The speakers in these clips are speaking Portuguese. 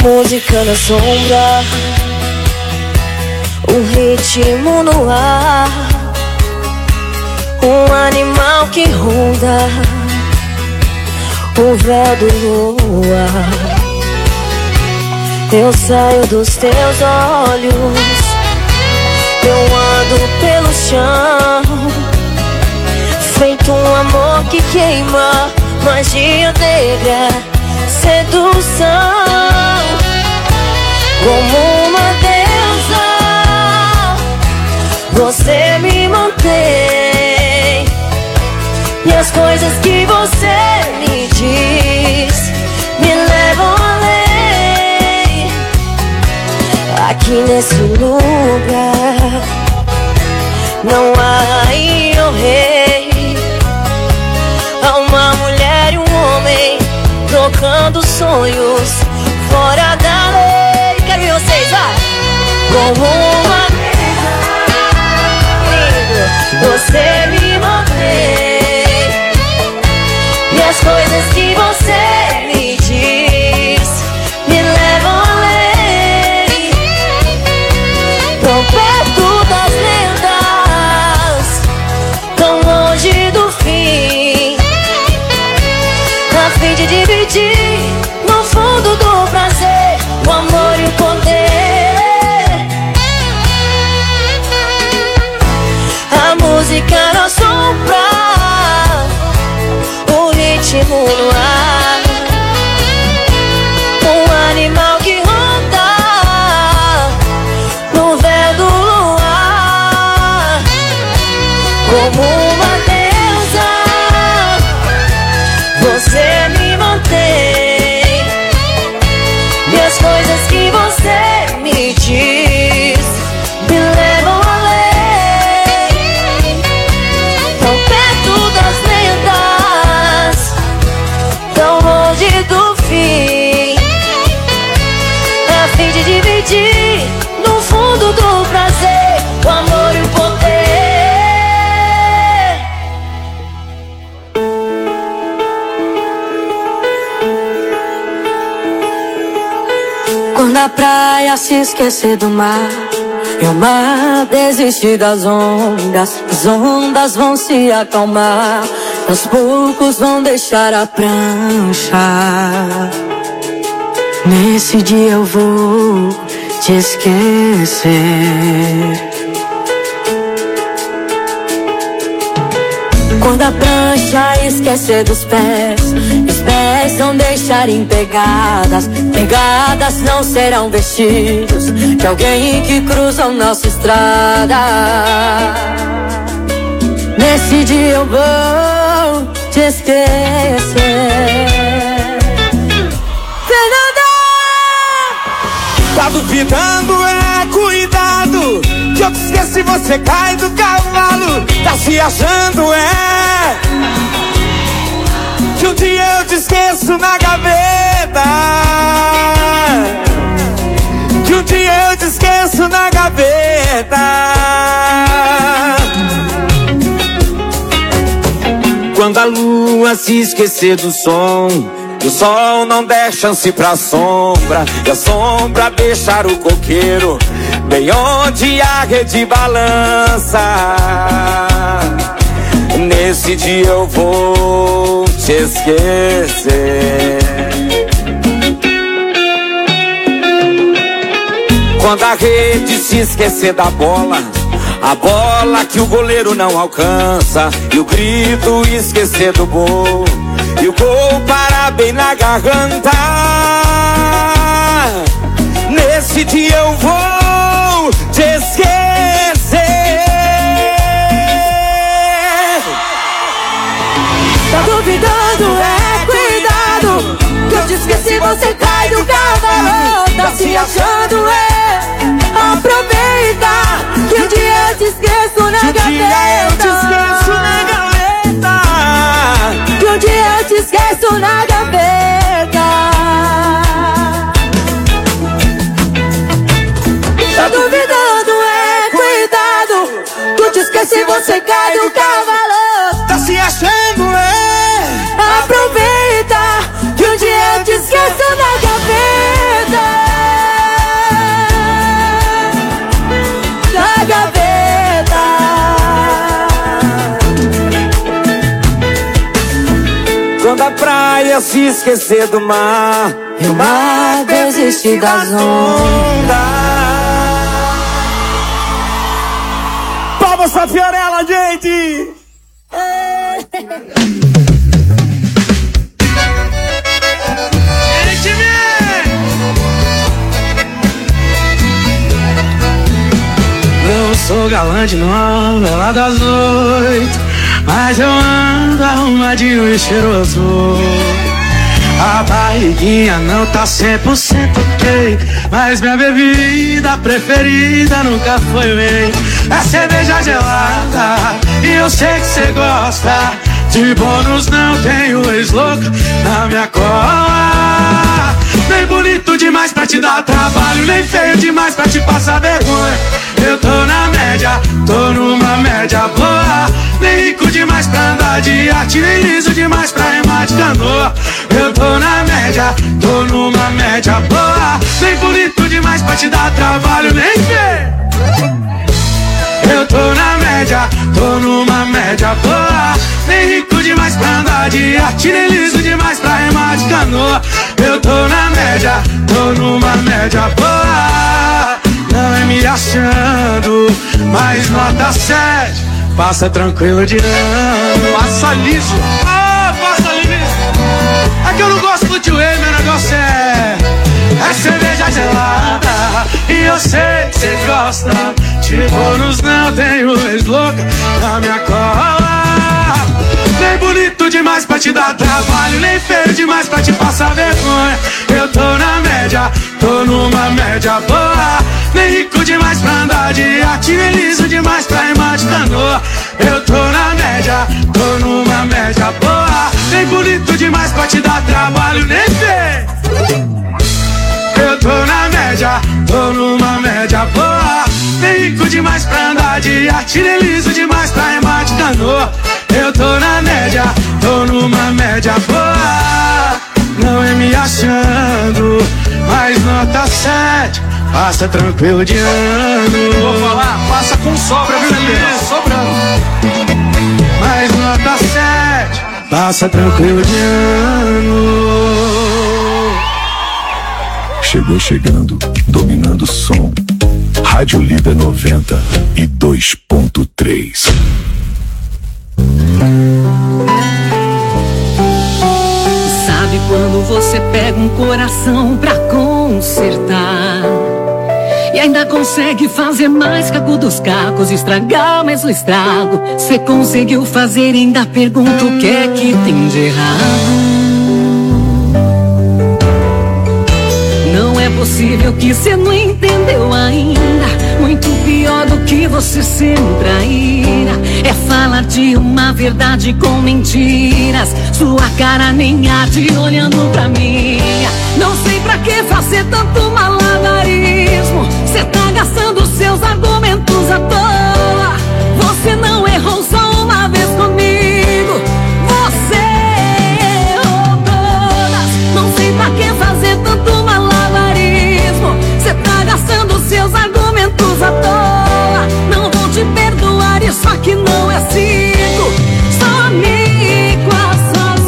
Música na sombra, um ritmo no ar, um animal que ronda o véu do luar. Eu saio dos teus olhos, eu ando pelo chão, feito um amor que queima, magia negra, sedução. Como uma deusa, você me mantém, e as coisas que você me diz me levam além. Aqui nesse lugar não há rainha ou rei, há uma mulher e um homem trocando sonhos fora da lei. Quero ver vocês, vai! Como uma amiga, você me mantém, e as coisas que você me diz me levam além. Tão perto das lendas, tão longe do fim, a fim de dividir no fundo do prazer o amor e o poder. A música na sombra, o ritmo no ar, um animal que ronda no véu do luar. Como uma deusa, você me mantém, e as coisas que você me diz me levam além. Tão perto das lendas, tão longe do fim, a fim de dividir no fundo do prazer o amor e o poder. Quando a praia se esquecer do mar e o mar desistir das ondas, as ondas vão se acalmar, aos poucos vão deixar a prancha. Nesse dia eu vou te esquecer. Quando a prancha esquecer dos pés, os pés não deixarem pegadas, pegadas não serão vestígios de alguém que cruza a nossa estrada. Nesse dia eu vou te esquecer. Fernanda! Tá duvidando, é cuidado, que eu te esqueço e você cai do cavalo. Tá se achando, é que um dia eu te esqueço na gaveta, que um dia eu te esqueço na gaveta. Quando a lua se esquecer do som, o sol não der chance pra sombra, e a sombra deixar o coqueiro bem onde a rede balança. Nesse dia eu vou te esquecer. Quando a rede se esquecer da bola, a bola que o goleiro não alcança, e o grito esquecer do gol, e o gol parar bem na garganta. Nesse dia eu vou te esquecer. Tá duvidando, é cuidado, que eu te esqueci, você cai do cavalo. Tá se achando, é aproveita, que um dia eu te esqueço na gaveta, que um dia eu te esqueço na gaveta. Tá duvidando, é cuidado, que eu te esqueci, você cai do cavalo. Tá se achando, é aproveita, que um dia eu te esqueço na gaveta. Quando a praia se esquecer do mar e o mar desistir das ondas. Palmas pra Fiorella, gente! Eu sou galã de novela das 8, mas eu ando arrumadinho e cheiroso. A barriguinha não tá 100% ok, mas minha bebida preferida nunca foi whey. É cerveja gelada e eu sei que cê gosta. De bônus não tenho ex-louco na minha cola. Nem bonito demais pra te dar trabalho, nem feio demais pra te passar vergonha. Eu tô na média, tô numa média boa. Nem rico demais pra andar de iate, nem liso demais pra remar de canoa. Eu tô na média, tô numa média boa. Nem bonito demais pra te dar trabalho, nem feio. Eu tô na média, tô numa média boa. Nem rico demais pra andar de iate, nem liso demais pra remar de canoa. Eu tô na média, tô numa média boa. Não é me achando, mas nota 7. Passa tranquilo de ano. Passa liso. Passa liso. É que eu não gosto de whey, meu negócio é cerveja gelada. E eu sei que cê gosta. De bônus não tenho ex-louca na minha cola. Nem bonito demais pra te dar trabalho, nem feio demais pra te passar vergonha. Eu tô na média, tô numa média boa. Nem rico demais pra andar de iate, nem liso demais pra remar de canoa. Eu tô na média, tô numa média boa. Nem bonito demais pra te dar trabalho, nem feio. Eu tô na média, tô numa média boa. Nem rico demais pra andar de iate, nem liso demais pra remar de canoa. Eu tô na média, tô numa média boa. Não é me achando, mas nota 7. Passa tranquilo de ano. Vou falar, passa com sobra, viu, Lelê? Sobrando. Mas nota 7. Passa tranquilo de ano. Chegou chegando, dominando o som. Rádio Líder 92.3. Sabe quando você pega um coração pra consertar e ainda consegue fazer mais caco dos cacos, estragar mais o estrago? Cê conseguiu fazer, ainda pergunta o que é que tem de errado. Não é possível que cê não entendeu ainda. Muito pior do que você ser um traíra é falar de uma verdade com mentiras. Sua cara nem arde olhando pra minha. Não sei pra que fazer tanto malabarismo. Cê tá gastando seus argumentos à toa. Você não errou só uma vez comigo, você errou todas. Não sei pra que fazer tanto malabarismo. Cê tá gastando seus argumentos à toa. Não vou te perdoar, isso aqui não é circo. Some com as suas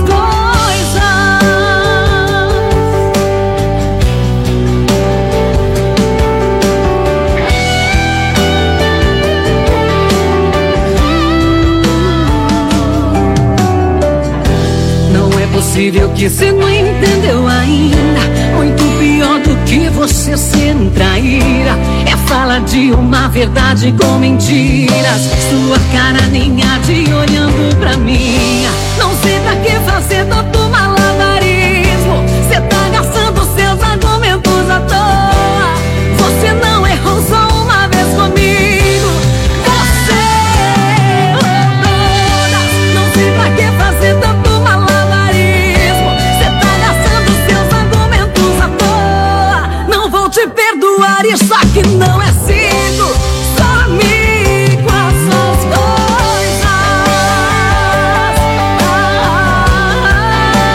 coisas. Não é possível que cê não entendeu ainda. Muito pior do que você ser um traíra é falar de uma verdade com mentiras. Sua cara nem arde olhando pra minha. Não sei pra que fazer tanto malabarismo. Cê tá gastando seus argumentos à toa. Você não errou só uma vez comigo, você errou todas. Não sei pra que fazer tanto malabarismo. Cê tá gastando seus argumentos à toa. Não vou te perdoar, isso aqui não é circo. Some com as suas coisas.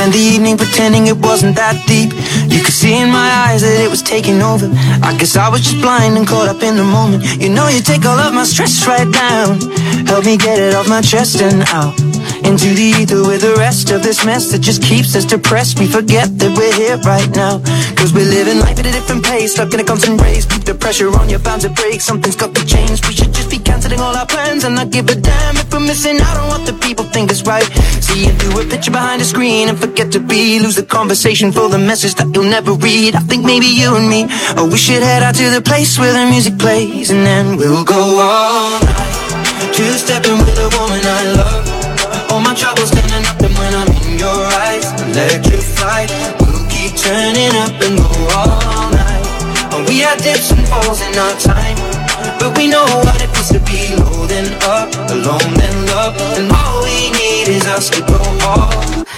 spent the evening pretending it wasn't that deep. You could see in my eyes that it was taking over. I guess I was just blind and caught up in the moment. You know you take all of my stress right down. Help me get it off my chest and out into the ether with the rest of this mess that just keeps us depressed. We forget that we're here right now, cause we're living life at a different pace, stuck in a constant race. Keep the pressure on, you're bound to break. Something's got to change. We should just be cancelling all our plans and not give a damn if we're missing out on what the people think is right. See you through a picture behind a screen and forget to be. Lose the conversation for the message that you'll never read. I think maybe you and me, oh, we should head out to the place where the music plays, and then we'll go all night, two-stepping with a woman I love. All my troubles standing up, and when I'm in your eyes, electrified. We'll keep turning up and go all night. And we had dips and falls in our time, but we know what it feels to be low then up, alone then love. And all we need is us to go all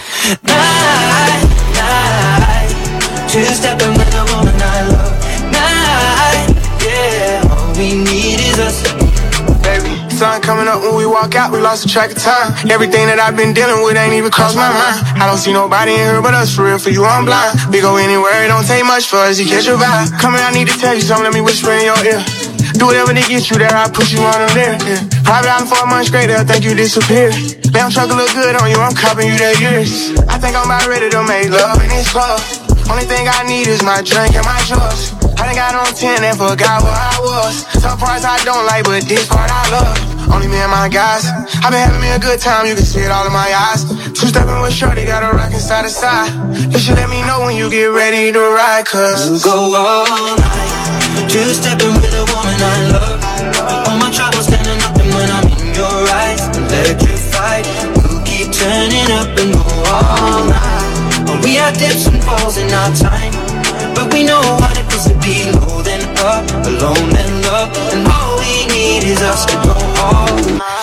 night, night. Two-stepping with a woman I love. Night, yeah. All we need is us. Baby, sun coming up when we walk out, we lost the track of time. Everything that I've been dealing with ain't even crossed my mind. I don't see nobody in here but us, for real, for you I'm blind. We go anywhere, it don't take much for us to catch your vibe. Come here, I need to tell you something, let me whisper in your ear. Do whatever to get you there, I'll put you on a there, yeah. Private out for a month straight, they'll think you disappeared. Damn truck look good on you, I'm copping you that years. I think I'm about ready to make love in this club. Only thing I need is my drink and my drugs. I done got on 10 and forgot where I was. Some parts I don't like, but this part I love. Only me and my guys. I've been having me a good time, you can see it all in my eyes. Two-stepping with shorty, got a rockin' side to side. You should let me know when you get ready to ride, cause we'll go all night, two-stepping with a woman I love. All my troubles standing up, and when I'm in your eyes, electrified. We'll keep turning up and go all night. And we had dips and falls in our time, but we know what it feels to be low then up, alone then love. And all we need is us to go all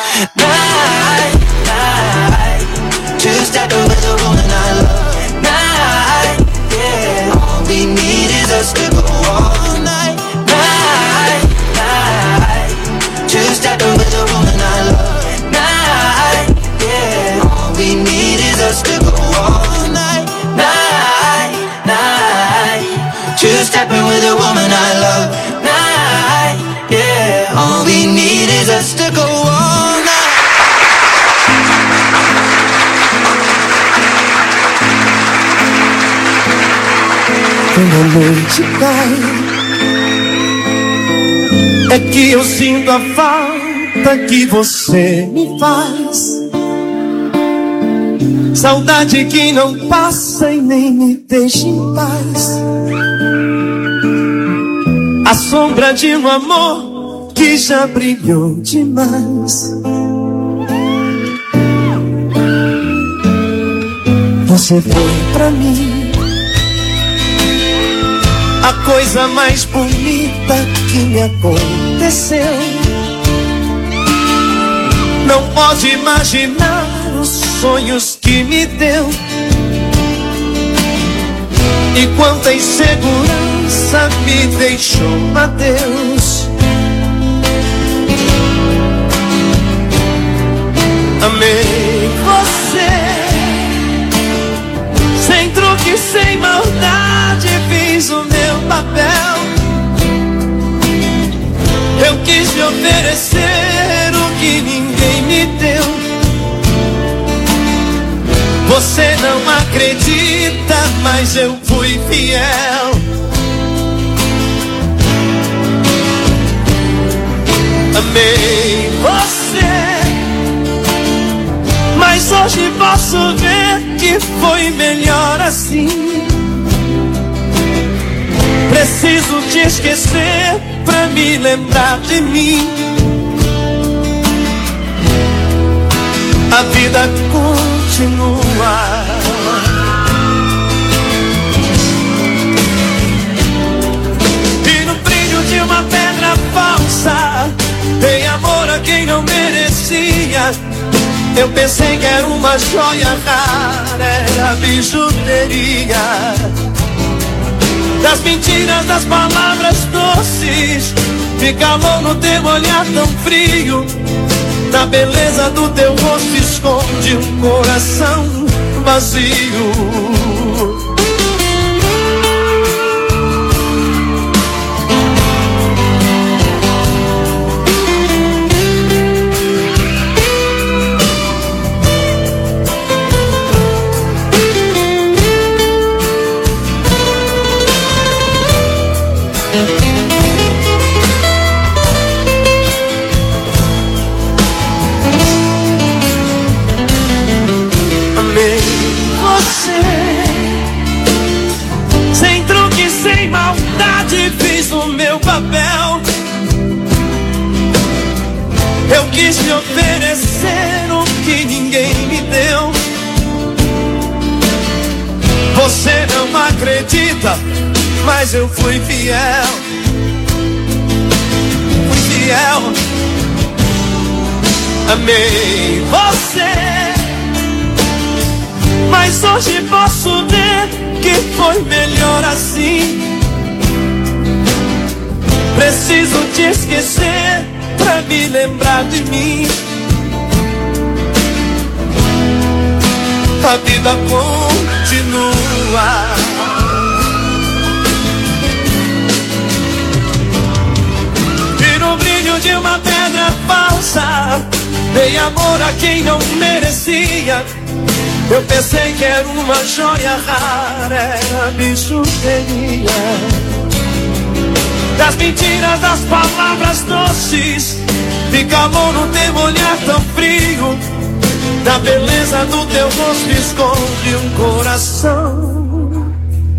night, night. Two-stepping with a woman I love. Night, yeah. All we need is us to go all night, night, night. Two-stepping with a woman I love. Night, yeah. All we need is us to go all night, night, night. Two-stepping with a woman I love. Night, yeah. All we need is us to go all night. Quando a noite cai, é que eu sinto a falta que você me faz. Saudade que não passa e nem me deixa em paz. A sombra de um amor que já brilhou demais. Você foi pra mim a coisa mais bonita que me aconteceu. Não pode imaginar os sonhos que me deu. E quanta insegurança me deixou, adeus. Amei você, sem truque, sem maldade, fiz o meu papel. Eu quis me oferecer o que ninguém me deu. Você não acredita, mas eu fui fiel. Amei você, mas hoje posso ver que foi melhor assim. Preciso te esquecer pra me lembrar de mim. A vida continua. E no brilho de uma pedra falsa, dei amor a quem não merecia. Eu pensei que era uma joia rara, era bijuteria. Das mentiras, das palavras doces, me calou no teu olhar tão frio. Na beleza do teu rosto esconde um coração vazio. Eu quis te oferecer o que ninguém me deu. Você não acredita, mas eu fui fiel. Fui fiel. Amei você, mas hoje posso ver que foi melhor assim. Preciso te esquecer pra me lembrar de mim. A vida continua. E no brilho de uma pedra falsa, dei amor a quem não merecia. Eu pensei que era uma joia rara, era bijuteria. Das mentiras, das palavras doces, de calor no teu olhar tão frio, da beleza do teu rosto esconde um coração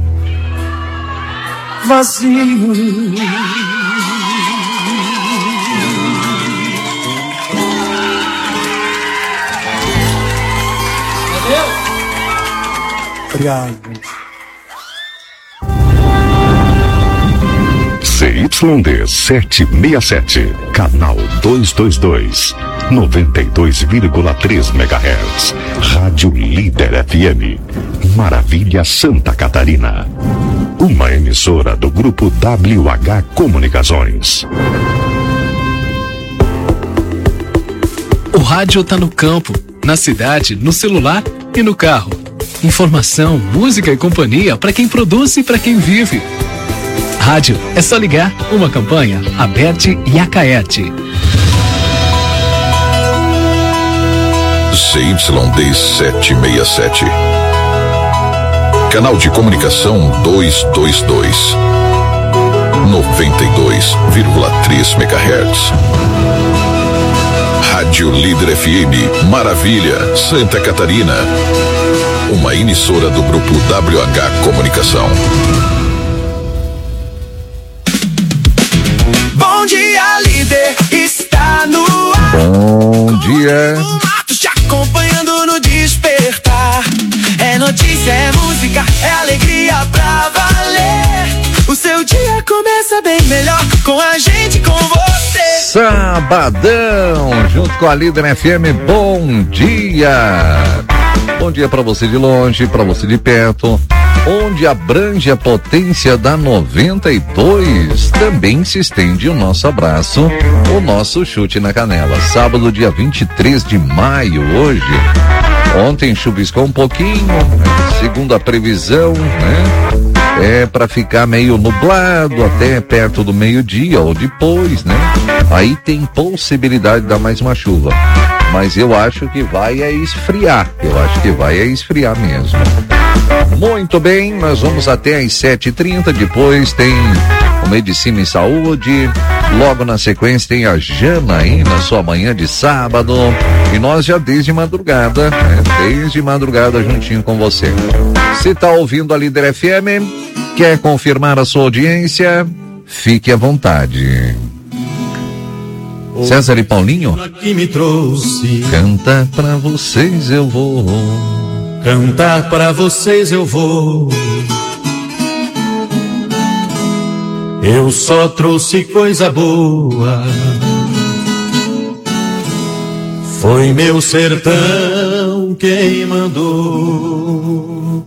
vazio. Obrigado. CYD 767, canal 222, 92,3 MHz, Rádio Líder FM, Maravilha, Santa Catarina. Uma emissora do Grupo WH Comunicações. O rádio tá no campo, na cidade, no celular e no carro. Informação, música e companhia para quem produz e para quem vive. Rádio é só ligar. Uma campanha Aberte e Acaete. CYD 767, canal de comunicação 222, 92,3 MHz. Rádio Líder FM, Maravilha, Santa Catarina. Uma emissora do Grupo WH Comunicação. Bom dia, líder, está no ar. Bom dia. Te acompanhando no despertar. É notícia, é música, é alegria pra valer. O seu dia começa bem melhor com a gente, com você. Sabadão, junto com a Líder FM, bom dia. Bom dia pra você de longe, pra você de perto. Onde abrange a potência da 92, também se estende o nosso abraço, o nosso chute na canela. Sábado, dia 23 de maio, hoje. Ontem chuviscou um pouquinho, né? Segundo a previsão, né? É para ficar meio nublado até perto do meio-dia ou depois, né? Aí tem possibilidade de dar mais uma chuva. Mas eu acho que vai esfriar. Eu acho que vai esfriar mesmo. Muito bem, nós vamos até às 7h30, depois tem o Medicina e Saúde, logo na sequência tem a Jana aí na sua manhã de sábado, e nós já desde madrugada, né? Desde madrugada juntinho com você. Se tá ouvindo a Líder FM, quer confirmar a sua audiência, fique à vontade. César e Paulinho, que me trouxe. Canta pra vocês eu vou. Cantar para vocês eu vou. Eu só trouxe coisa boa. Foi meu sertão quem mandou.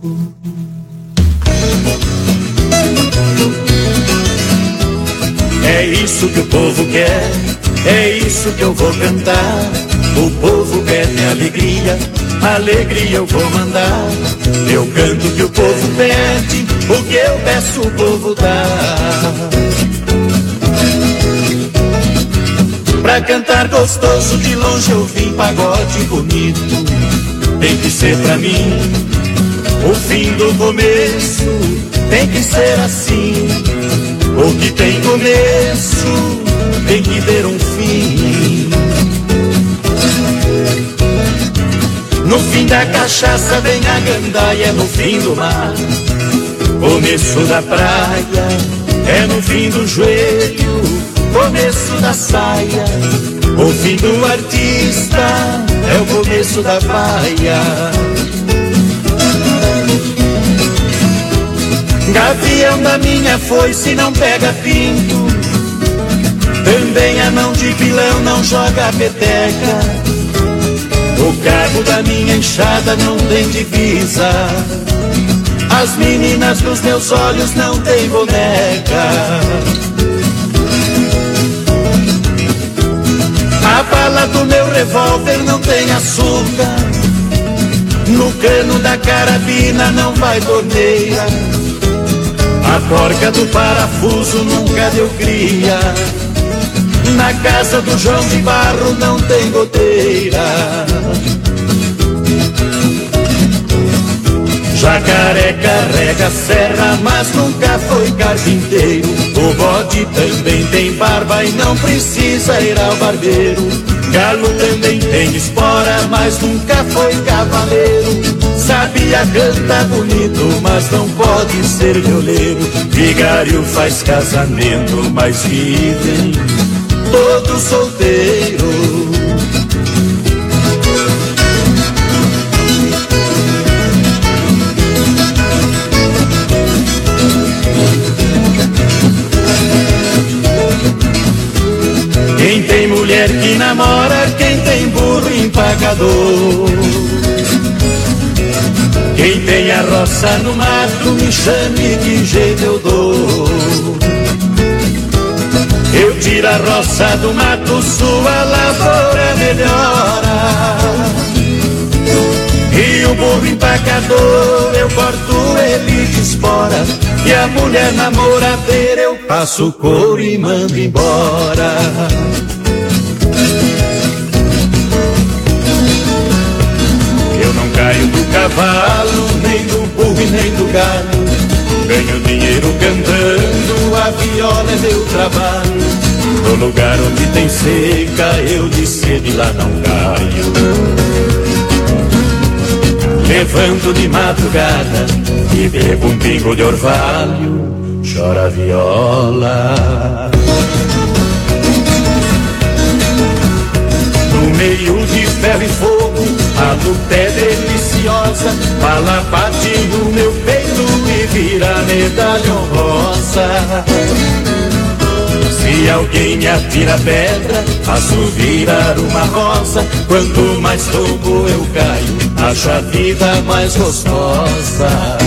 É isso que o povo quer, é isso que eu vou cantar. O povo pede alegria, alegria eu vou mandar. Eu canto que o povo pede, o que eu peço o povo dá. Pra cantar gostoso de longe eu vim, pagode bonito. Tem que ser pra mim o fim do começo, tem que ser assim. O que tem começo tem que ter um fim. No fim da cachaça vem a gandaia, no fim do mar. Começo da praia é no fim do joelho, começo da saia. O fim do artista é o começo da vaia. Gavião da minha foice não pega pinto, também a mão de pilão não joga peteca. O cabo da minha enxada não tem divisa, as meninas dos meus olhos não tem boneca. A bala do meu revólver não tem açúcar, no cano da carabina não vai torneira. A porca do parafuso nunca deu cria, na casa do João de Barro não tem goteira. Jacaré carrega serra, mas nunca foi carpinteiro. O bode também tem barba e não precisa ir ao barbeiro. Galo também tem espora, mas nunca foi cavaleiro. Sabia cantar bonito, mas não pode ser violeiro. Vigário faz casamento, mas vivem todos solteiros. Quem tem mulher que namora, quem tem burro empagador. Quem tem a roça no mato, me chame que jeito eu dou. Eu tiro a roça do mato, sua lavoura melhora. E o burro empacador, eu corto ele de espora. E a mulher namoradeira, eu passo couro e mando embora. Eu não caio do cavalo, nem do burro e nem do galo. Ganho dinheiro cantando, a viola é meu trabalho. No lugar onde tem seca, eu de sede lá não caio. Levanto de madrugada e bebo um pingo de orvalho, chora a viola. No meio de ferro e fogo, a luta é deliciosa. Bala bate no meu peito e vira medalha honrosa. Se alguém me atira pedra, faço virar uma rosa. Quanto mais tombo eu caio, acho a vida mais gostosa.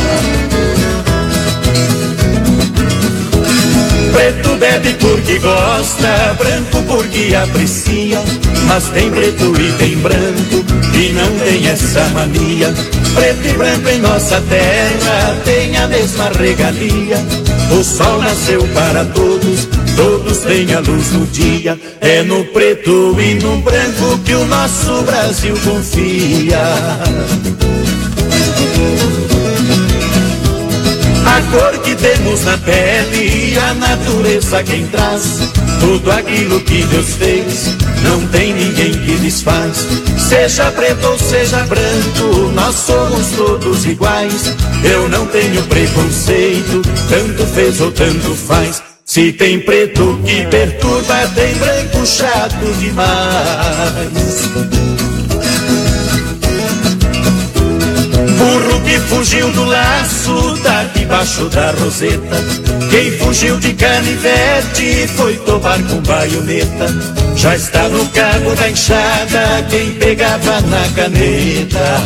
Preto bebe porque gosta, branco porque aprecia. Mas tem preto e tem branco, e não tem essa mania. Preto e branco em nossa terra tem a mesma regalia. O sol nasceu para todos, todos têm a luz no dia. É no preto e no branco que o nosso Brasil confia. A cor que temos na pele, a natureza quem traz. Tudo aquilo que Deus fez, não tem ninguém que desfaz. Seja preto ou seja branco, nós somos todos iguais. Eu não tenho preconceito, tanto fez ou tanto faz. Se tem preto que perturba, tem branco chato demais. Burro que fugiu do laço, tá debaixo da roseta. Quem fugiu de canivete foi tomar com baioneta. Já está no cabo da enxada quem pegava na caneta.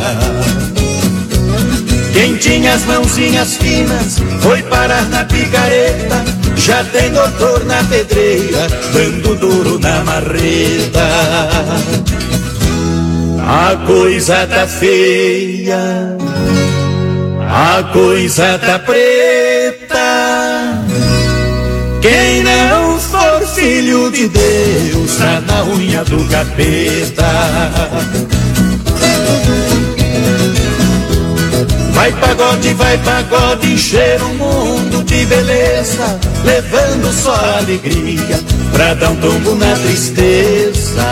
Quem tinha as mãozinhas finas foi parar na picareta. Já tem doutor na pedreira, dando duro na marreta. A coisa tá feia, a coisa tá preta. Quem não for filho de Deus tá na unha do capeta. Vai pagode, encher o mundo de beleza, levando só alegria pra dar um tombo na tristeza.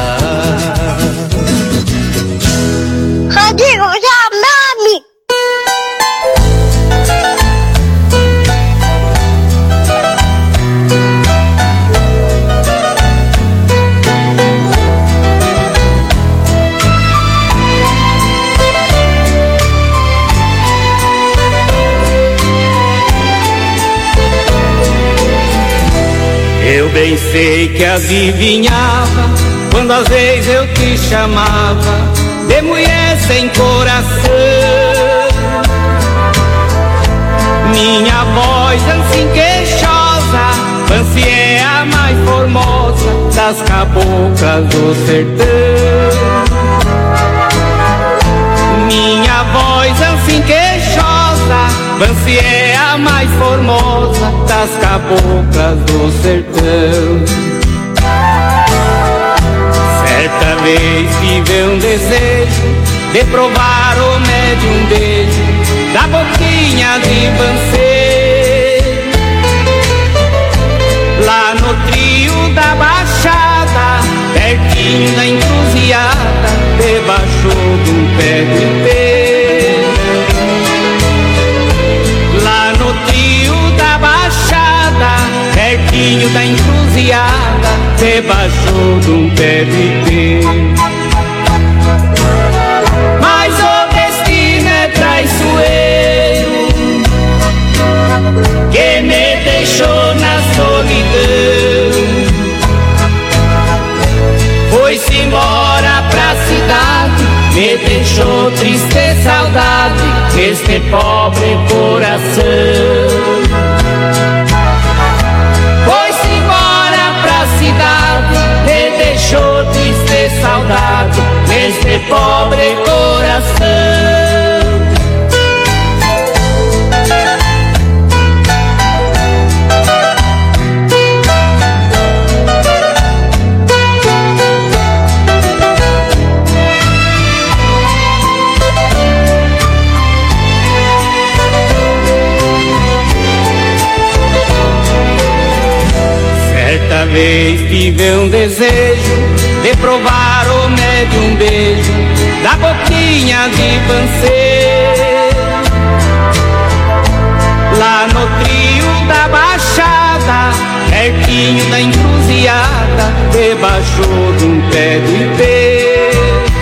Rodrigo, já nome! Eu bem sei que adivinhava quando às vezes eu te chamava de mulher sem coração. Minha voz assim queixosa, Fancy é a mais formosa das caboclas do sertão. Minha voz assim queixosa, Fancy é a mais formosa das caboclas do sertão. Certa vez tive um desejo de provar o médium beijo da boquinha de Fancy, lá no trio da Baixada, pertinho da encruzilhada, debaixo de um pé de ipê. Lá no trio da Baixada, pertinho da encruzilhada, debaixo de um pé de ipê. Mas o destino é traiçoeiro, que me deixou na solidão. Foi-se embora pra cidade, me deixou triste saudade deste pobre coração. Foi-se embora pra cidade, me deixou triste saudade deste pobre coração. Certa vez tive um desejo de provar o médium beijo da boquinha de Fancy, lá no trio da Baixada, pertinho da encruzilhada, debaixo de um pé de ipê.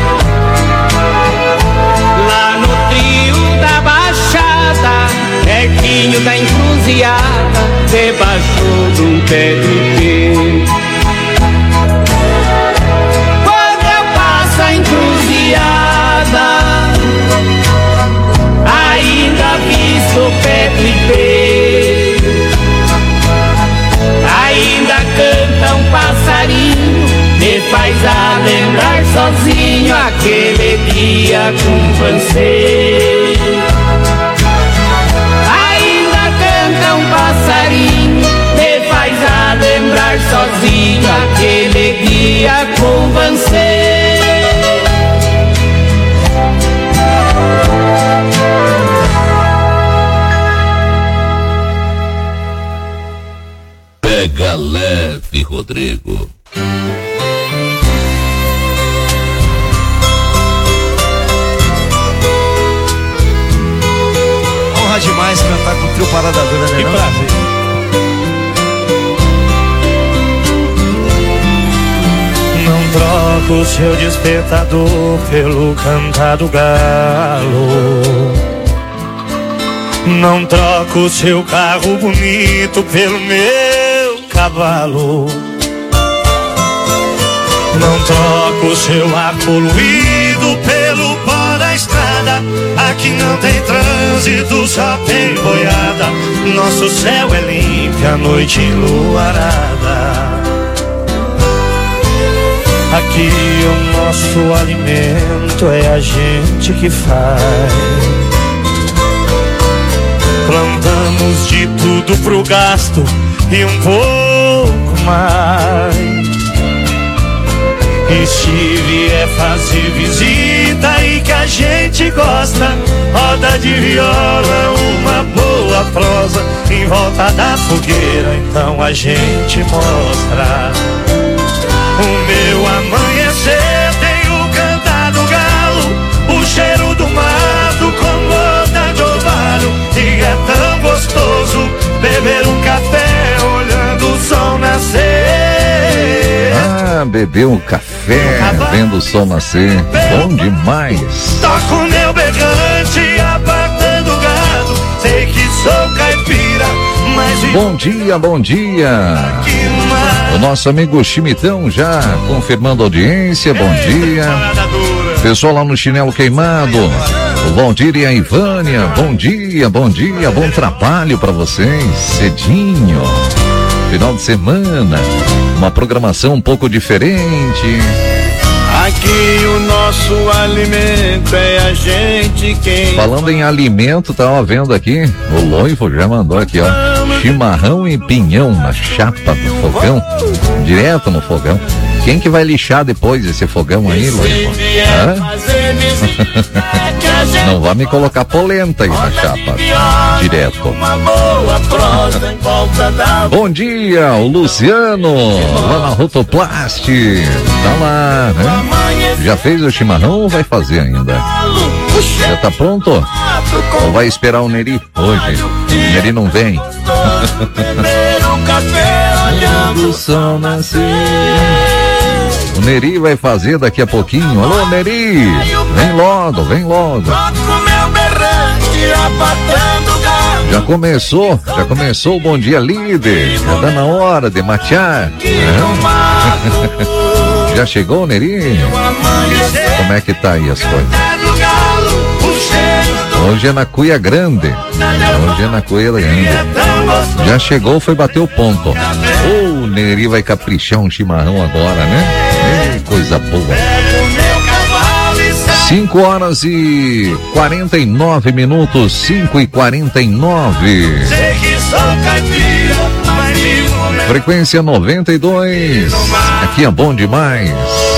Lá no trio da Baixada, pertinho da encruzilhada, debaixo de um pé de ipê. Quando eu passo a encruzilhada, ainda visto o pé de ipê, ainda canta um passarinho, me faz a lembrar sozinho aquele dia com você. Um passarinho me faz a lembrar sozinho aquele dia com você. Pega leve, Rodrigo. Honra demais cantar com o trio Parada Dura, né? Que prazer. Não troco o seu despertador pelo cantar do galo. Não troco o seu carro bonito pelo meu cavalo. Não troco o seu ar poluído pelo pó da estrada. Aqui não tem trânsito, só tem boiada. Nosso céu é limpo, a noite enluarada. Aqui o nosso alimento é a gente que faz. Plantamos de tudo pro gasto e um pouco mais. E se vier fazer visita e que a gente gosta, roda de viola, uma boa prosa em volta da fogueira, então a gente mostra. O meu amanhecer tem o cantar do galo, o cheiro do mato com gota de orvalho. E é tão gostoso beber um café olhando o sol nascer. Ah, beber um café vendo o sol nascer, bom demais. Toco meu berrante apartando o gado, sei que sou caipira, mas... Bom dia, bom dia. O nosso amigo Chimitão já confirmando a audiência, bom dia. Pessoal lá no Chinelo Queimado, o Valdir e a Ivânia, bom dia, bom trabalho pra vocês, cedinho. Final de semana, uma programação um pouco diferente. Aqui o nosso alimento é a gente quem... Falando em alimento, tava vendo aqui, o Loivo já mandou aqui, ó, chimarrão e pinhão na chapa do fogão, direto no fogão. Quem que vai lixar depois esse fogão aí, Loivo? Não vai me colocar polenta aí na chapa, direto. Bom dia, o Luciano, lá na Rotoplast, tá lá, né? Já fez o chimarrão ou vai fazer ainda? Já tá pronto? Ou vai esperar o Neri hoje? O Neri não vem. O Neri vai fazer daqui a pouquinho. Alô, Neri! Vem logo, vem logo. Já começou o Bom Dia Líder. Já dá na hora de matear. Já chegou, Neri? Como é que tá aí as coisas? Hoje é na Cuia Grande. Já chegou, foi bater o ponto. O Neri vai caprichar um chimarrão agora, né? Ei, coisa boa. 5 horas e 49 minutos, 5 e 49. Frequência 92. Aqui é bom demais.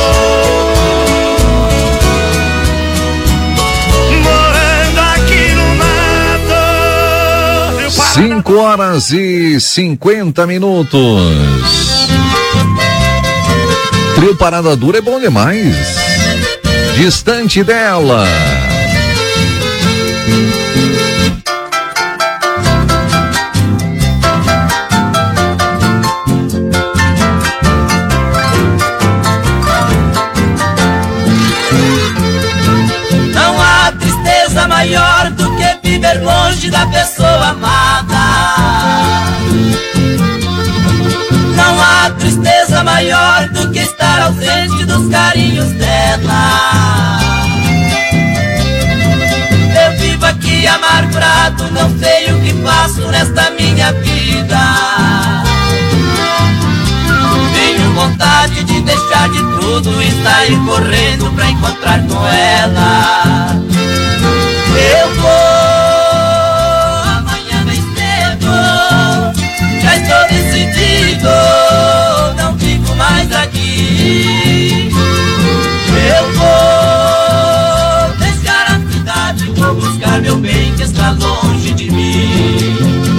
5 horas e 50 minutos. Trio Parada Dura é bom demais. Distante dela. Não há tristeza maior do que viver longe da pessoa amada. Não há tristeza maior do que estar ausente dos carinhos dela. Eu vivo aqui amargurado, não sei o que faço nesta minha vida. Tenho vontade de deixar de tudo e sair correndo pra encontrar com ela. Eu vou amanhã bem cedo, já estou decidido, não fico mais aqui. Eu vou deixar a cidade, vou buscar meu bem que está longe de mim.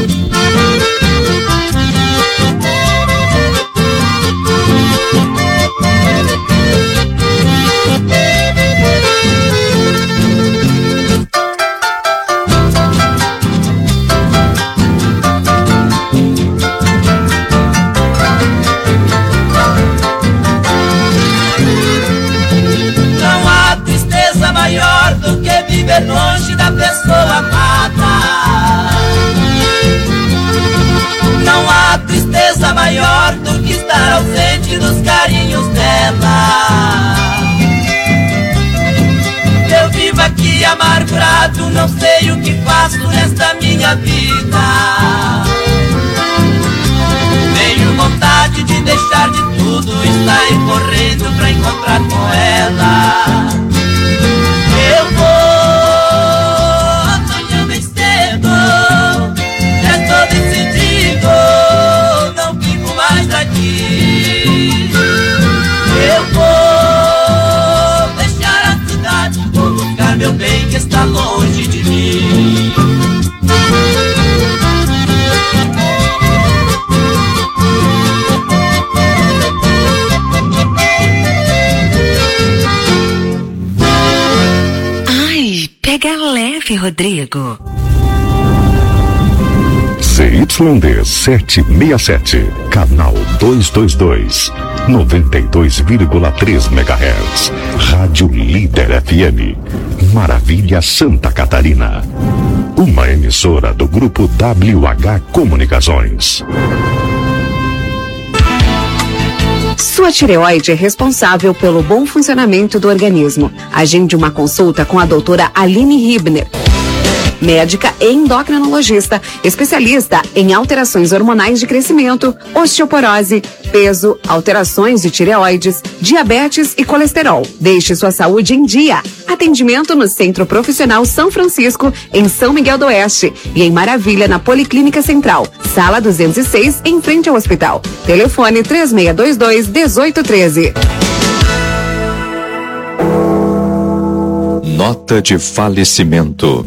Maior do que viver longe da pessoa amada. Não há tristeza maior do que estar ausente dos carinhos dela. Eu vivo aqui amargurado, não sei o que faço nesta minha vida. Tenho vontade de deixar de tudo e sair correndo pra encontrar Rodrigo. ZYD 767, canal 222, 92,3 MHz. Rádio Líder FM, Maravilha, Santa Catarina. Uma emissora do Grupo WH Comunicações. Sua tireoide é responsável pelo bom funcionamento do organismo. Agende uma consulta com a doutora Aline Hibner, médica e endocrinologista, especialista em alterações hormonais de crescimento, osteoporose, peso, alterações de tireoides, diabetes e colesterol. Deixe sua saúde em dia. Atendimento no Centro Profissional São Francisco, em São Miguel do Oeste, e em Maravilha, na Policlínica Central, sala 206, em frente ao hospital. Telefone 3622-1813. Nota de falecimento.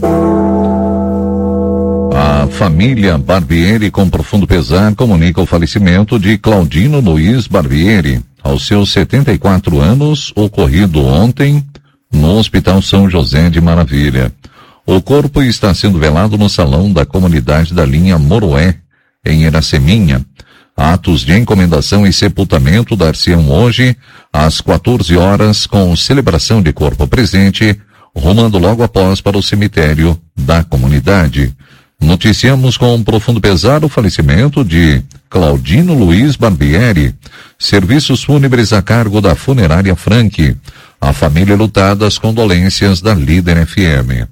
A família Barbieri, com profundo pesar, comunica o falecimento de Claudino Luiz Barbieri, aos seus 74 anos, ocorrido ontem no Hospital São José de Maravilha. O corpo está sendo velado no salão da comunidade da linha Moroé, em Iraceminha. Atos de encomendação e sepultamento dar-se-ão hoje, às 14 horas, com celebração de corpo presente, rumando logo após para o cemitério da comunidade. Noticiamos com profundo pesar o falecimento de Claudino Luiz Barbieri. Serviços fúnebres a cargo da Funerária Frank. A família lutada, as condolências da Líder FM.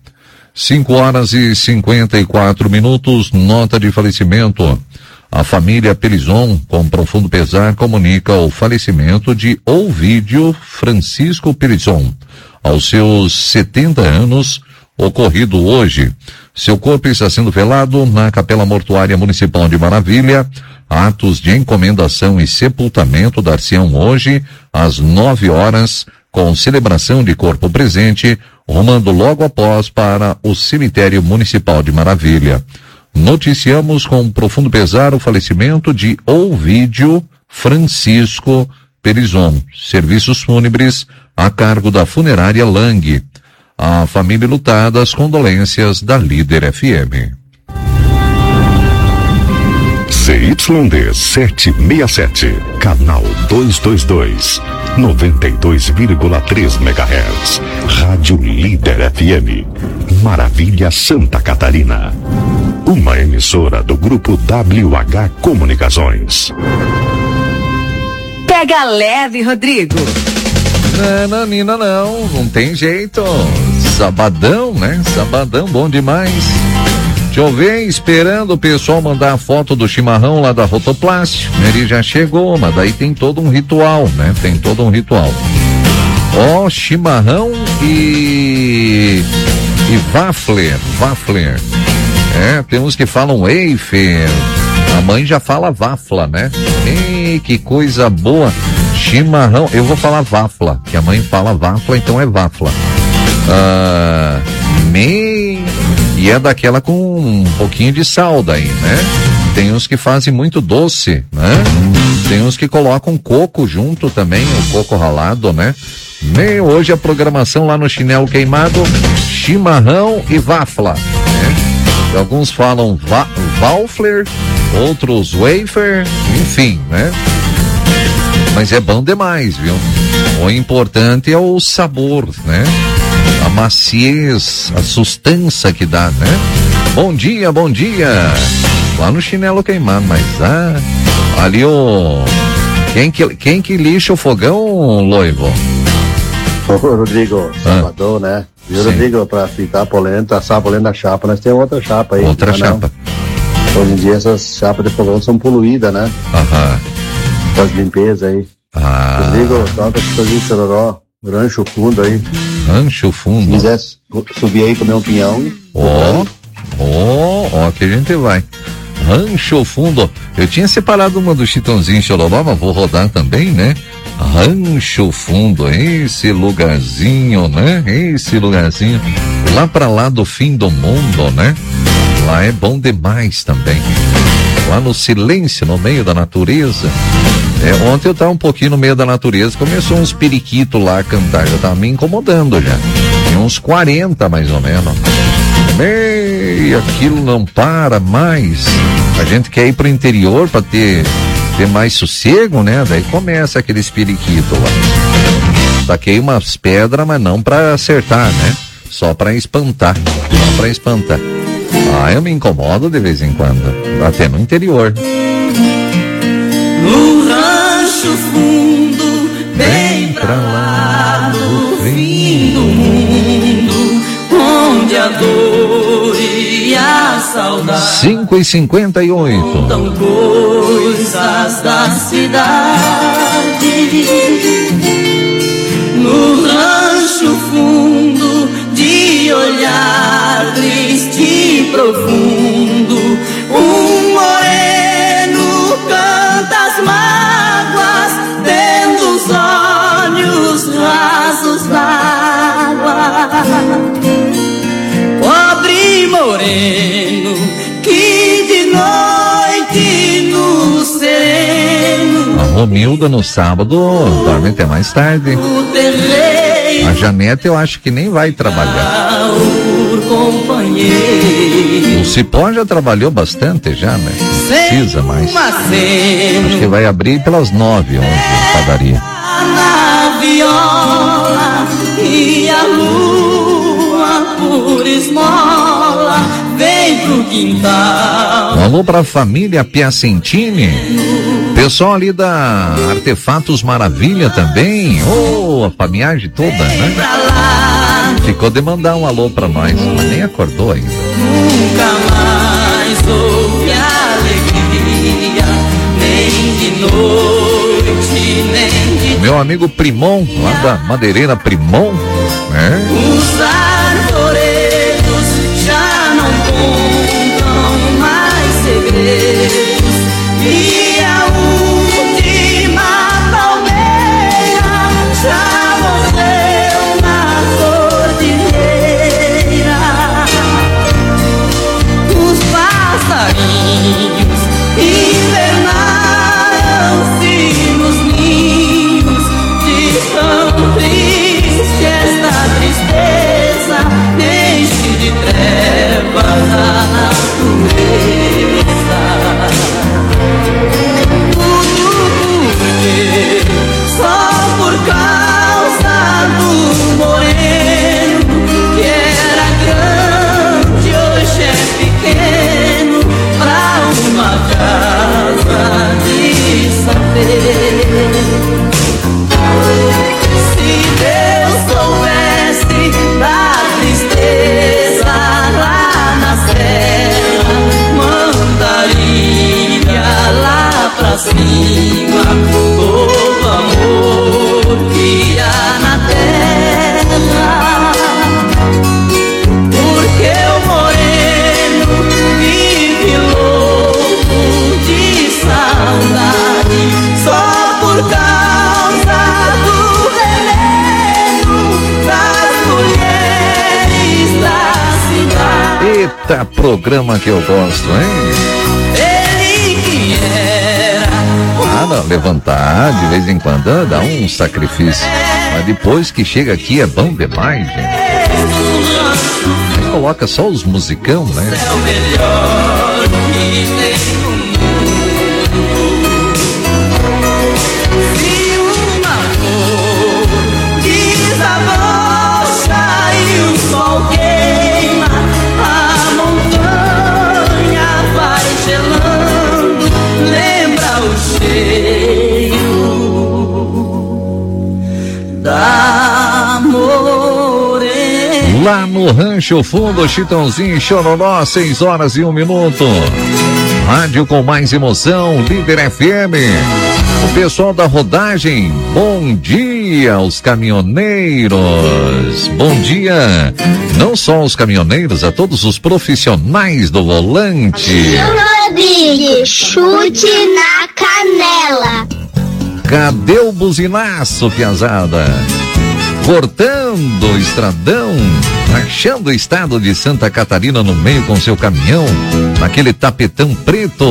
5h54, nota de falecimento. A família Pelizon, com profundo pesar, comunica o falecimento de Ovídio Francisco Pelizon, aos seus 70 anos, ocorrido hoje. Seu corpo está sendo velado na Capela Mortuária Municipal de Maravilha. Atos de encomendação e sepultamento dar-se-ão hoje, às 9 horas, com celebração de corpo presente, rumando logo após para o Cemitério Municipal de Maravilha. Noticiamos com profundo pesar o falecimento de Ovídio Francisco Pelizon. Serviços fúnebres a cargo da Funerária Lang. A família lutada, as condolências da Líder FM. ZYD 767, canal 222, 92,3 MHz. Rádio Líder FM, Maravilha, Santa Catarina. Uma emissora do Grupo WH Comunicações. Pega leve, Rodrigo. Não, Nina, não tem jeito. Sabadão, né? Sabadão, bom demais. Deixa eu ver, esperando o pessoal mandar a foto do chimarrão lá da Rotoplast. Ele já chegou, mas daí tem todo um ritual, né? Tem todo um ritual. Ó, chimarrão e waffler. É, tem uns que falam wafer. A mãe já fala wafla, né? Ei, que coisa boa. Chimarrão, eu vou falar wafla, que a mãe fala wafla, então é wafla. E é daquela com um pouquinho de sal daí, né? Tem uns que fazem muito doce, né? Tem uns que colocam coco junto também, o coco ralado, né? Hoje a programação lá no Chinelo Queimado, chimarrão e wafla, né? Alguns falam waffler, outros wafer, enfim, né? Mas é bom demais, viu? O importante é o sabor, né? A maciez, a sustância que dá, né? Bom dia. Lá no Chinelo Queimado, mas ali o... Quem que lixa o fogão, Loivo? Ô, Rodrigo, sabadão, né? E o Rodrigo, pra fritar a polenta, assar a polenta na chapa, nós temos outra chapa aí. Outra chapa. Hoje em dia essas chapas de fogão são poluídas, né? Aham. Faz limpeza aí. Rodrigo, toca esse coisinho de chororó, rancho fundo aí. Rancho fundo. Se quiser subir aí e comer um pinhão. Ó, que a gente vai. Rancho fundo. Eu tinha separado uma do Chitãozinho Chororó, mas vou rodar também, né? Rancho fundo, esse lugarzinho, né? Esse lugarzinho. Lá pra lá do fim do mundo, né? Lá é bom demais também. Lá no silêncio, no meio da natureza. Ontem eu tava um pouquinho no meio da natureza, começou uns periquitos lá a cantar, já tava me incomodando já. Tem uns 40 mais ou menos. Aquilo não para mais. A gente quer ir pro interior pra ter mais sossego, né? Daí começa aqueles periquitos lá. Taquei umas pedras, mas não pra acertar, né? Só pra espantar. Eu me incomodo de vez em quando. Até no interior. No rancho fundo, bem pra lá do fim do mundo, onde a dor e a saudade 5h58 contam coisas da cidade. No rancho fundo, de olhar triste e profundo, um moreno canta as mágoas, tendo os olhos rasos d'água. Pobre moreno, que de noite no sereno, a Romilda no sábado dorme até mais tarde. A Janete eu acho que nem vai trabalhar. O Cipó já trabalhou bastante já, né? Não precisa mais. Acho que vai abrir pelas 9 hoje a padaria. Na viola e a lua por esmola vem pro quintal. Um alô pra família Piacentini. Pessoal ali da Artefatos Maravilha também. A família toda, né? Ficou de mandar um alô pra nós, mas nem acordou ainda. Nunca mais houve alegria, nem de noite, nem de... Meu amigo Primon, lá da Madeireira Primon, né? Os arvoredos já não contam mais segredos, e a última palmeira já morreu na cordilheira. Os passarinhos invernaram-se nos ninhos, de tão triste esta tristeza enche de trevas a natureza. Só por causa do moreno, que era grande, hoje é pequeno, pra uma casa de saber. Se Deus soubesse da tristeza lá na serra, mandaria lá pra cima todo amor que há na terra. Porque o moreno vive louco de saudade, só por causa do veneno das mulheres da cidade. Eita, programa que eu gosto, hein? Ele que era Não, levantar de vez em quando dá um sacrifício, mas depois que chega aqui é bom demais, gente. Aí coloca só os musicão, né? é o melhor que tem no mundo. Se uma flor desabrocha e o sol queima, a montanha vai gelando, lembra o cheiro da morena. Lá no Rancho Fundo, Chitãozinho e Chororó, 6h01. Rádio com mais emoção, Líder FM. O pessoal da rodagem, bom dia aos caminhoneiros. Bom dia, não só aos caminhoneiros, a todos os profissionais do volante. Rodrigo, chute na canela. Cadê o buzinaço, piazada? Cortando o estradão, rachando o estado de Santa Catarina no meio com seu caminhão, naquele tapetão preto.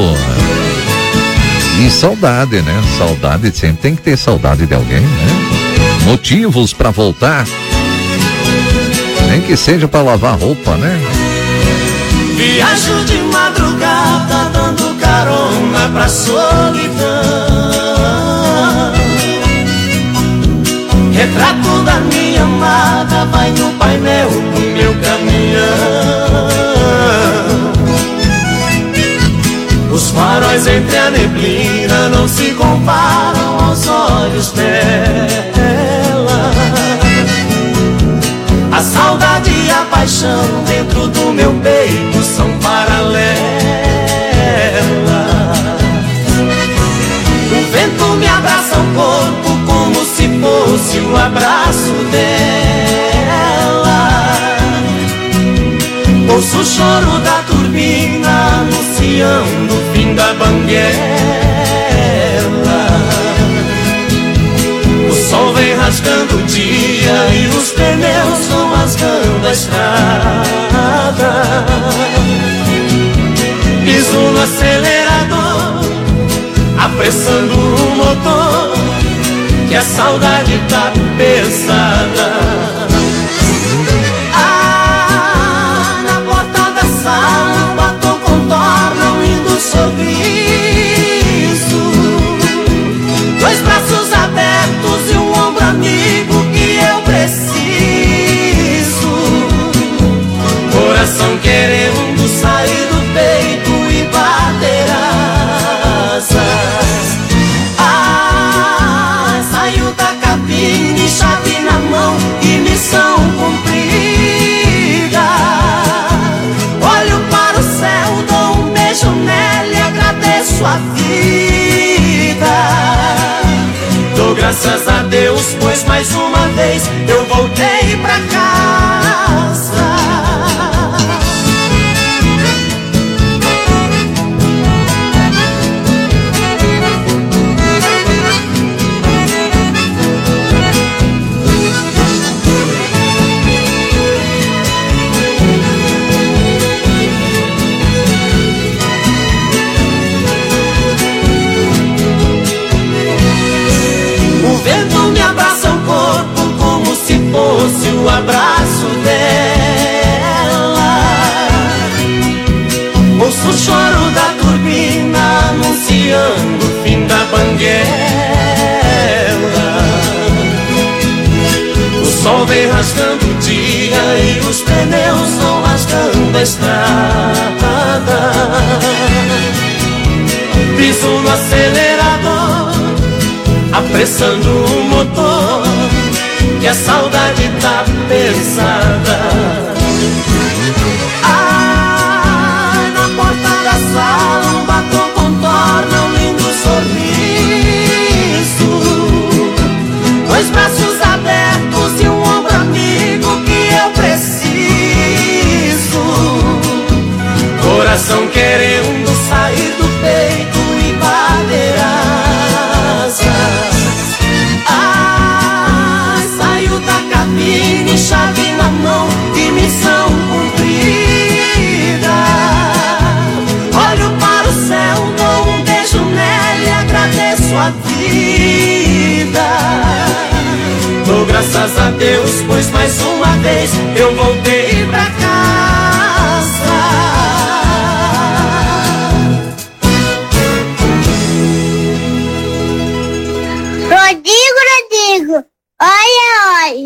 E saudade, né? Saudade, sempre tem que ter saudade de alguém, né? Motivos pra voltar, nem que seja pra lavar roupa, né? Viajo de madrugada dando carona pra solidão. Retrato da minha amada vai no painel do meu caminhão. Os faróis entre a neblina não se comparam aos olhos dela. A saudade e a paixão dentro do meu peito são paralelas. O vento me abraça o corpo como se fosse o abraço dela. Ouço o choro da turbina anunciando o fim da banguela. O sol vem rasgando o dia e os pneus vão rasgando a estrada. Piso no acelerador, apressando o motor, que a saudade tá pesada. Na porta da sala, um batom contorna um lindo sorriso. Dois braços abertos e um ombro amigo que eu preciso. Coração querendo sair do peito e bater asas. Saiu da cabine, chave na mão e missão cumprida. Olho para o céu, dou um beijo nela e agradeço a vida. Dou graças a Deus, pois mais uma vez eu voltei pra casa. O vento me abraça o corpo como se fosse o abraço dela. Ouço o choro da turbina anunciando o fim da banguela. O sol vem rasgando o dia e os pneus vão rasgando a estrada. Piso no acelerador, apressando o motor, que a saudade tá pesada. Na porta da sala, um batom contorna um lindo sorriso. Dois braços abertos e um ombro amigo que eu preciso. Coração querendo sair do peito e bater asas. Saiu da cabine, chave na mão e missão cumprida. Olho para o céu, dou um beijo nela e agradeço a vida. Dou graças a Deus, pois mais uma vez eu voltei pra casa. Rodrigo, olha, olha.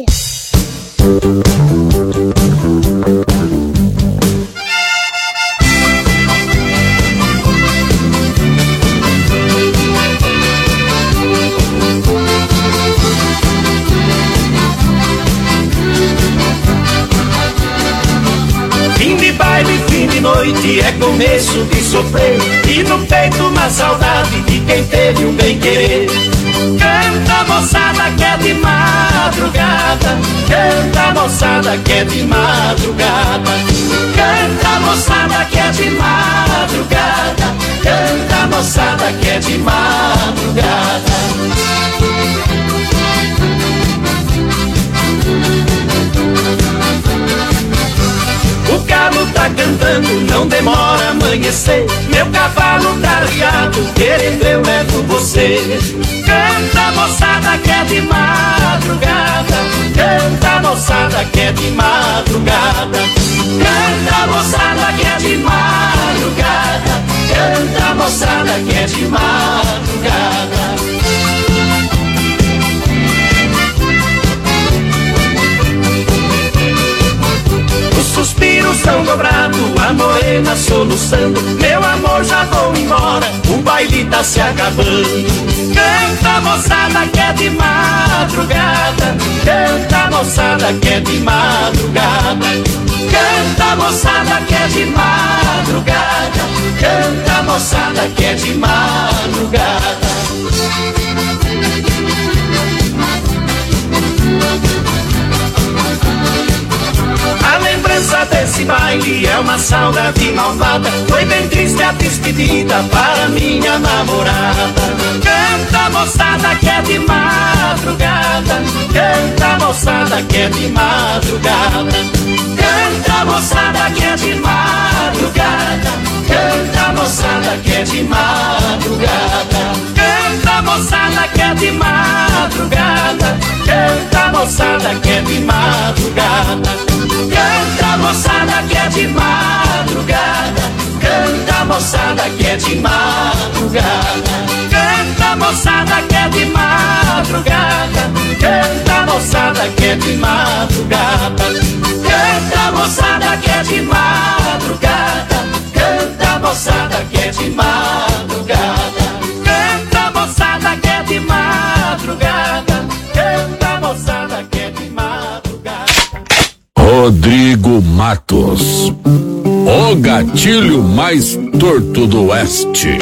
Fim de baile, fim de noite, é começo de sofrer. E no peito uma saudade de quem teve um bem querer. Canta moçada que é de madrugada, canta moçada que é de madrugada, canta moçada que é de madrugada, canta moçada que é de madrugada. O galo tá cantando, não demora a amanhecer. Meu cavalo tá arriado, querendo eu levo você. Canta moçada que é de madrugada, canta moçada que é de madrugada, canta Canta moçada que é de madrugada, canta moçada que é de madrugada. Os suspiros são dobrados, a morena soluçando. Meu amor, já vou embora, o baile tá se acabando. Canta moçada que é de madrugada, canta moçada que é de madrugada. Canta moçada que é de madrugada, canta moçada que é de madrugada. A lembrança desse baile é uma saudade malvada. Foi bem triste a despedida para minha namorada. Canta moçada que é de madrugada, canta moçada que é de madrugada. Canta moçada que é de madrugada, canta moçada que é de madrugada. Canta moçada que é de madrugada, canta moçada que é de madrugada. Canta moçada que é de madrugada, canta moçada que é de madrugada. Canta moçada que é de madrugada, canta moçada que é de madrugada. Canta moçada que é de madrugada, canta moçada que é de madrugada. Canta moçada que é de madrugada, canta moçada que é de madrugada. Rodrigo Matos, o gatilho mais torto do oeste.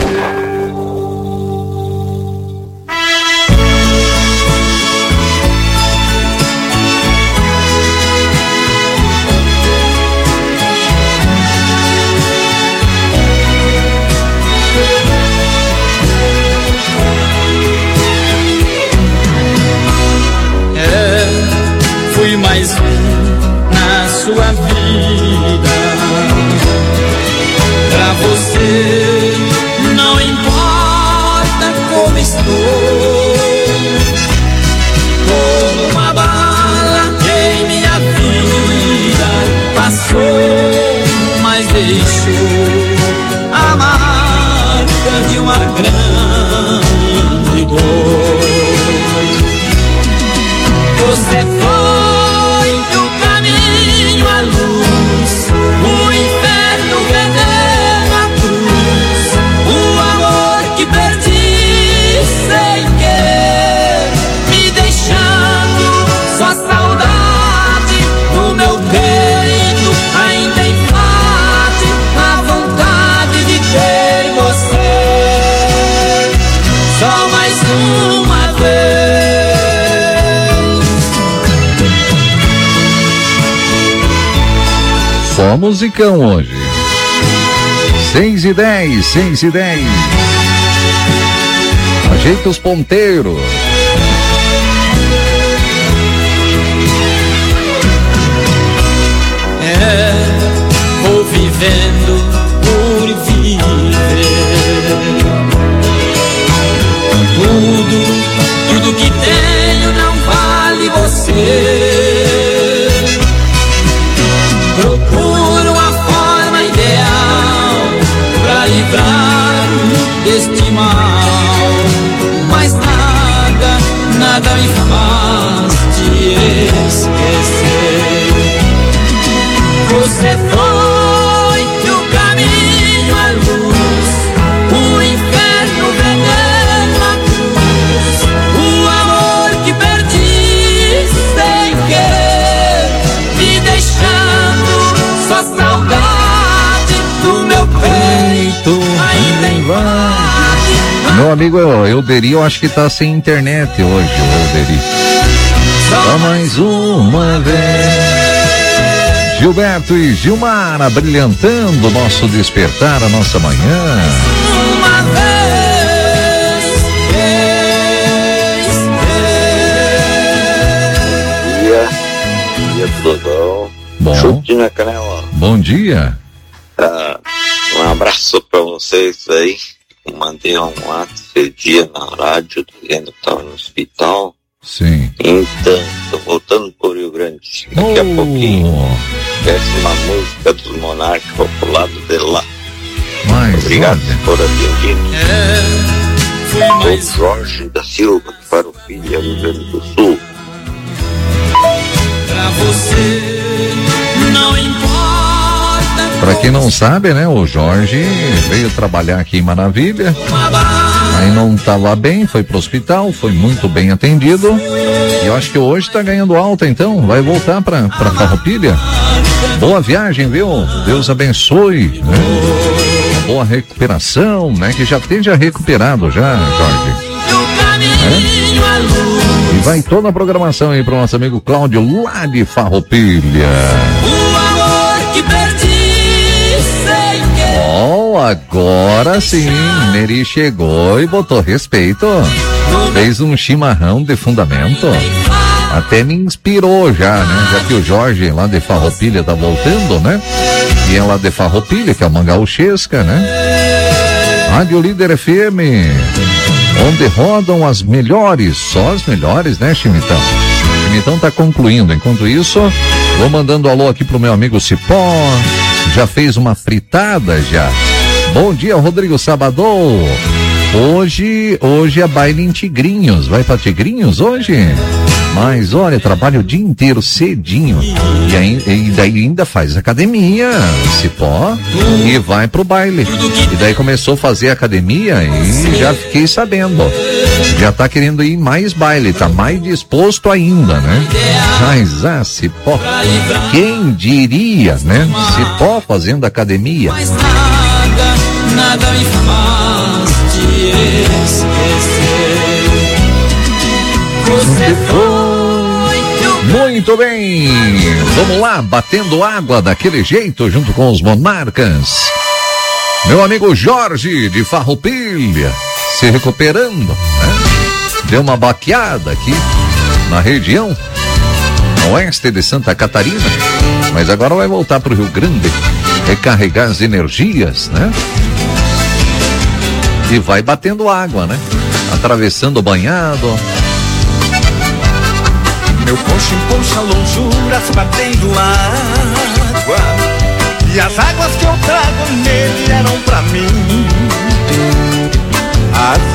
Fui mais um na sua vida. Pra você não importa como estou. Como uma bala em minha vida passou, mas deixou a marca de uma grande dor. Você foi do caminho à luz, o inferno, o veneno, a cruz, o amor que perdi sem querer, me deixando só saudade no meu peito, ainda invade a vontade de ter você, só mais uma vez. Só musicão hoje. 6:10, 6:10. Ajeita os ponteiros. Vou vivendo por viver. Tudo que tenho não vale você. Procuro uma forma ideal pra livrar-me deste mal, mas nada me faz te esquecer. Você foi do caminho à luz, o inferno, o veneno, a cruz, o amor que perdi sem querer, me deixando só saudade do meu peito, ainda invade. Meu amigo Euderi, eu acho que tá sem internet hoje, o Euderi. Só mais uma vez. Gilberto e Gilmara brilhantando o nosso despertar, a nossa manhã. Uma vez. Dia, tudo bom? Bom. Chute na canela. Bom dia. Um abraço pra vocês aí. Mandei um ato esse dia na rádio, dizendo que tava no hospital. Sim. Então, tô voltando pro Rio Grande. Daqui a pouquinho. péssima música dos Monarcas pro lado de lá. Mas, obrigado por atendido. Foi o Jorge da Silva, de Farroupilha, Rio Grande do Sul. Pra você não importa. Pra quem não sabe, né, o Jorge veio trabalhar aqui em Maravilha, aí não tava bem, foi pro hospital, foi muito bem atendido, e eu acho que hoje tá ganhando alta, então vai voltar pra Farroupilha. Boa viagem, viu? Deus abençoe, né? Boa recuperação, né? Que já esteja recuperado já, Jorge. E vai toda a programação aí pro nosso amigo Cláudio, lá de Farroupilha. Oh, agora sim, Neri chegou e botou respeito. Fez um chimarrão de fundamento. Até me inspirou já, né? Já que o Jorge lá de Farroupilha tá voltando, né? E é lá de Farroupilha, que é o Mangaúchesca, né? Rádio Líder FM, onde rodam as melhores, só as melhores, né, Chimitão? Chimitão tá concluindo. Enquanto isso, vou mandando alô aqui pro meu amigo Cipó. Já fez uma fritada já. Bom dia, Rodrigo Sabadão. Hoje é baile em Tigrinhos. Vai pra Tigrinhos hoje? Mas olha, trabalha o dia inteiro cedinho e daí ainda faz academia, Cipó, e vai pro baile. E daí começou a fazer academia e já fiquei sabendo. Já tá querendo ir mais baile, tá mais disposto ainda, né? Mas, Cipó, quem diria, né? Cipó fazendo academia. Mas nada me faz te esquecer. Você foi. Muito bem, vamos lá, batendo água daquele jeito junto com os Monarcas. Meu amigo Jorge de Farroupilha se recuperando, né? Deu uma baqueada aqui na região oeste de Santa Catarina, mas agora vai voltar para o Rio Grande, recarregar as energias, né? E vai batendo água, né? Atravessando o banhado. Meu coxo emponcha lonjuras batendo água, e as águas que eu trago nele eram pra mim.